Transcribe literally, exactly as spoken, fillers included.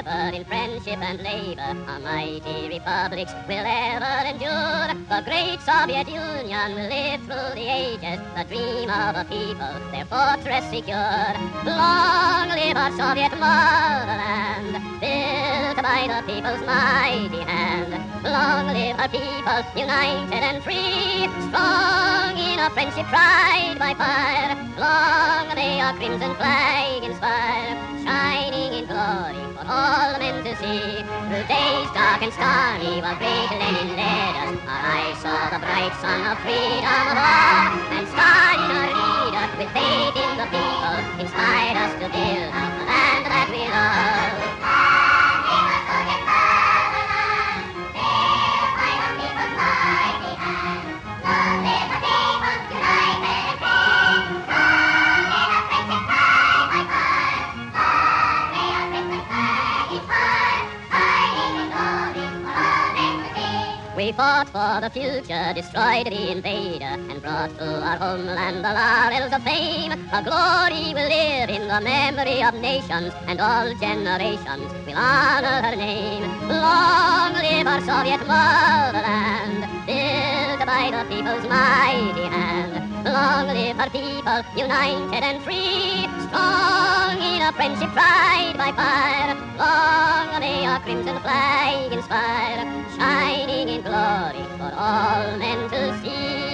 ever in friendship and labor, our mighty republics will ever endure. The great Soviet Union will live through the ages, the dream of a people, their fortress secure. Long live our Soviet motherland, built by the people's mighty hand. Long live our people, united and free, strong in our friendship tried by fire. Long may our crimson flag inspire, shining in glory for all men to see. Through days dark and stormy, while great Lenin led us, our eyes saw the bright sun of freedom of all, and Stalin, our leader, with faith in the people, inspired us to build the land that we love. We fought for the future, destroyed the invader, and brought to our homeland the laurels of fame. Our glory will live in the memory of nations, and all generations will honor her name. Long live our Soviet motherland, built by the people's mighty hand. Long live our people, united and free, strong in a friendship tried by fire. Long may our crimson flag inspire, shining in glory for all men to see.